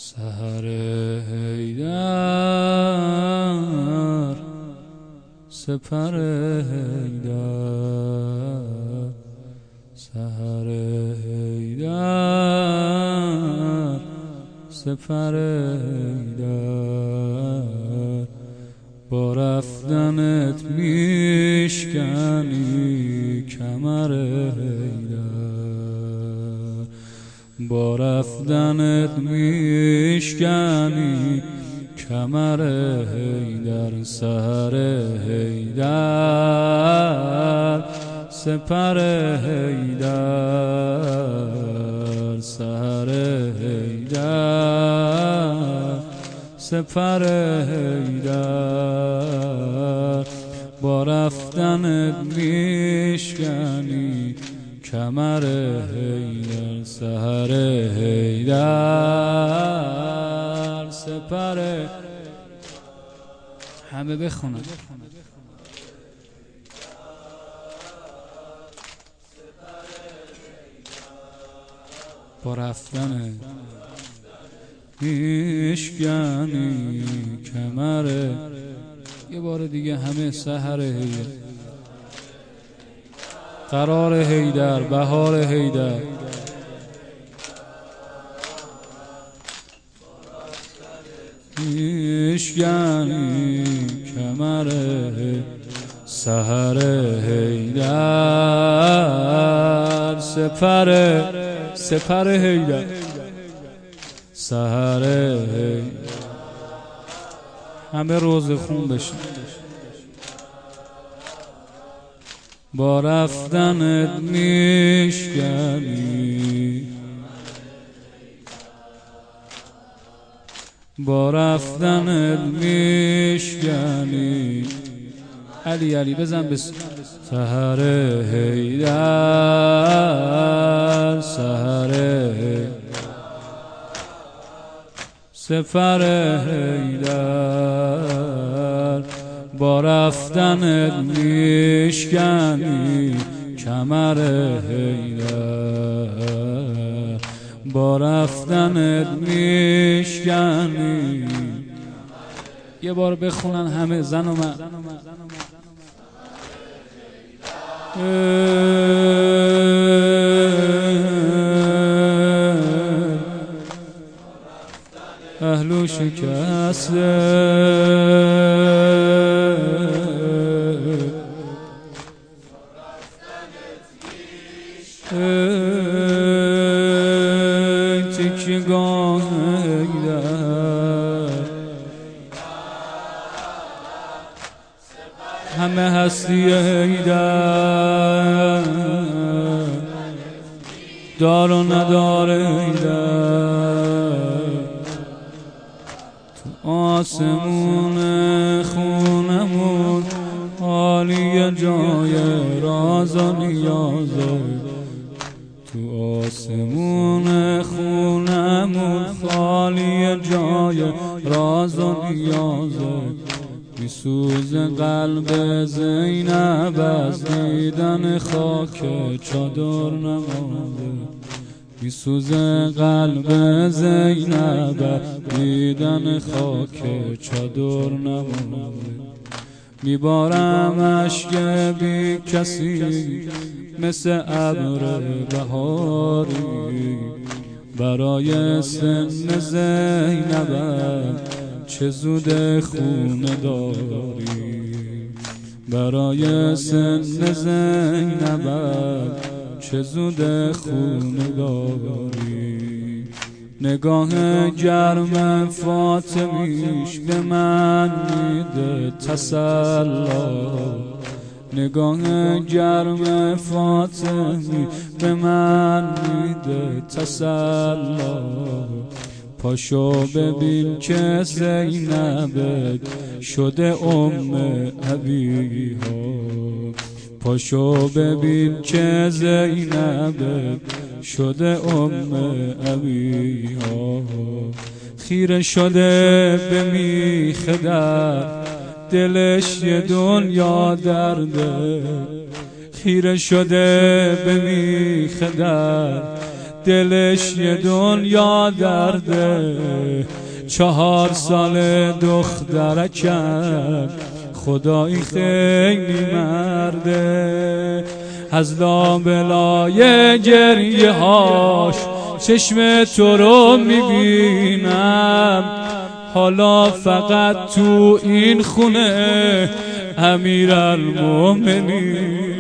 سحر حیدر، سپر حیدر، سحر حیدر، سپر حیدر، با رفتنت میشکنی کمر حیدر، با رفتنت میشکنی کمر حیدر، سحر حیدر، سپر حیدر، سحر حیدر، سپر حیدر، با رفتنت میشکنی کمر حیدر، سحر حیدر، سپر. همه بخونن. با رفتنت میشکنی کمر. یه بار دیگه همه سحر حیدر، قرار حیدر، بهار حیدر، میشکنی کمر سحر حیدر، سپر حیدر، سحر حیدر. همه روزه خون بشن. با رفتنت میشکنی، با رفتنت میشکنی. علی علی بزن بس. سحر حیدر، سحر حیدر، سپر حیدر، با رفتنت میشکنی کمر حیدر، با رفتنت میشکنی. یه بار بخونن همه زن و من. اهلو شکسته تکیه‌گاه حیدر، همه هستی حیدر، دار و ندار حیدر، تو آسمون خونمون عالی جای راز و نیازه، تو آسمون خونمون خالی جای راز و نیازه، میسوز قلب زینب از دیدن خاک چادر نمازه، میسوز قلب زینب دیدن خاک چادر نمازه. میبارم اشک بی کسی مثل ابر بهاری، برای سن زینب چه زود خونه داری، برای سن زینب چه زود خونه داری. نگاه گرم فاطمیش به من میده تسلا، نگاه گرم فاطمی به من میده تسلا. پاشو ببین که زینب شده ام ابیها، پاشو ببین که زینب شده ام ابیها. خیره شده به میخ در، دلش یه دنیا درده، خیره شده به میخ در، دلش یه دنیا درده، 4 سال دخترکم خدایی خیلی مرده. از لابلای گریه هاش چشم تو رو میبینم، حالا فقط تو این خونه امیرالمومنین،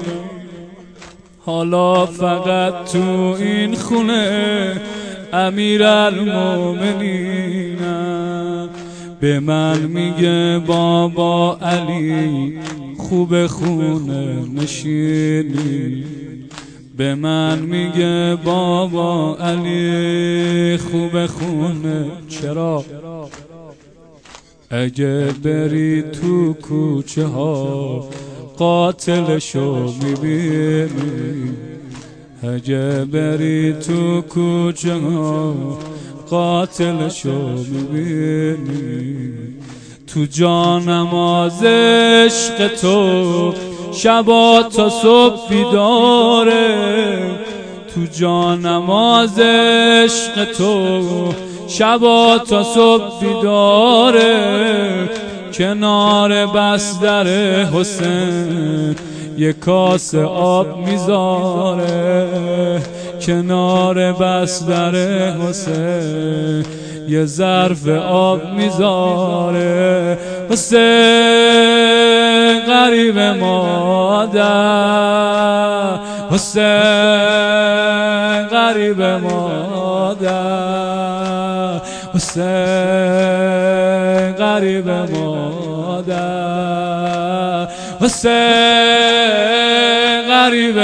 حالا فقط تو این خونه امیرالمومنینم. به من میگه بابا علی خوب خونه نشینی، به من میگه بابا علی خوب خونه. چرا؟ اگه بری تو کوچه ها قاتلشو میبینی، اگه بری تو کوچه ها قاتلشو میبینی. تو جانماز عشق تو شبا تا صبح بیداره، تو جانماز عشق تو شبا تا صبح بیداره. کنار بستر حسین یه کاسه آب میذاره، کنار بستر حسین یه ظرف آب میذاره. حسین غریب مادر، حسین غریب مادر، حسین غریب مادر، حسین غریب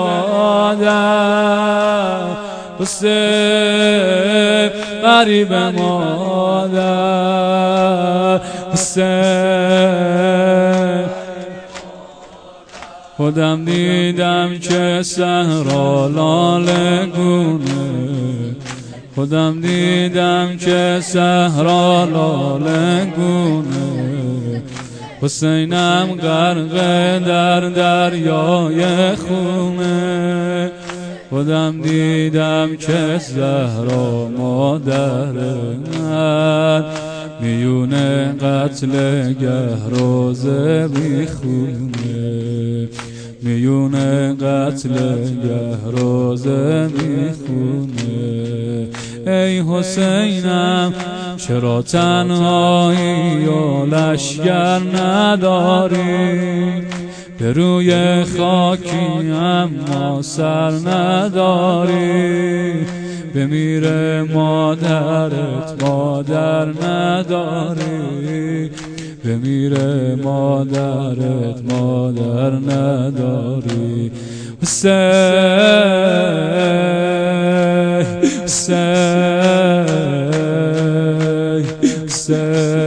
مادر، حسین غریب مادر، حسین. خودم دیدم که صحرا لاله گونه، خودم دیدم که صحرا لاله گونه. حسینم غرق در دریای خونه، خودم دیدم که زهرا مادر من میون قتل گه روزه میخونه، میون قتل گه روزه میخونه. ای حسینم چرا تنهایی و لشگر نداری، به روی خاکی اما سر نداری. بمیره مادرت مادر نداری، بمیره مادرت مادر نداری. حسین حسین حسین